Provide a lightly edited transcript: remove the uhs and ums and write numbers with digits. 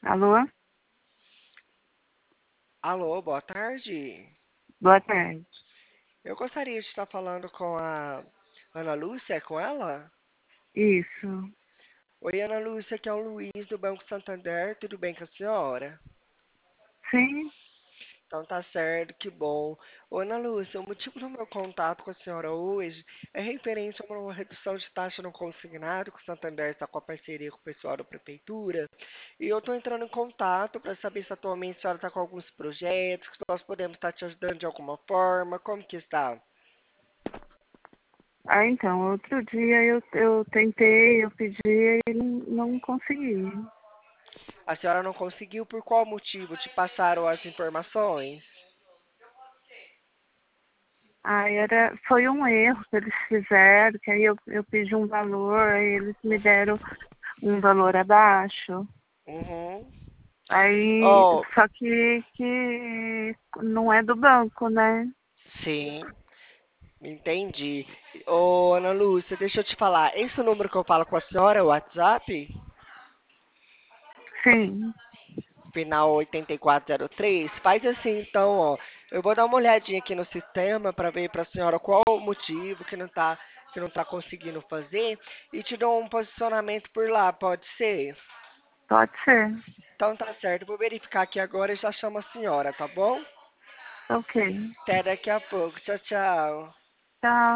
Alô? Alô, boa tarde. Boa tarde. Eu gostaria de estar falando com a Ana Lúcia, é com ela? Isso. Oi, Ana Lúcia, aqui é o Luiz do Banco Santander, tudo bem com a senhora? Sim? Então tá certo, que bom. Ô, Ana Lúcia, o motivo do meu contato com a senhora hoje é referente a uma redução de taxa no consignado, que o Santander está com a parceria com o pessoal da prefeitura. E eu estou entrando em contato para saber se atualmente a senhora está com alguns projetos, que nós podemos estar te ajudando de alguma forma, como que está? Ah, então, outro dia eu tentei, eu pedi e não consegui. A senhora não conseguiu por qual motivo? Te passaram as informações? Foi um erro que eles fizeram, que aí eu pedi um valor, aí eles me deram um valor abaixo. Uhum. Aí, Oh, só que não é do banco, né? sim, entendi. Ô, Ana Lúcia, deixa eu te falar. Esse número que eu falo com a senhora é o WhatsApp? Sim, Final 8403? Faz assim, então, ó. Eu vou dar uma olhadinha aqui no sistema para ver para a senhora qual o motivo que não tá conseguindo fazer e te dou um posicionamento por lá, pode ser? pode ser. Então tá certo. Vou verificar aqui agora e já chamo a senhora, tá bom? Ok. Até daqui a pouco. Tchau, tchau. Tchau.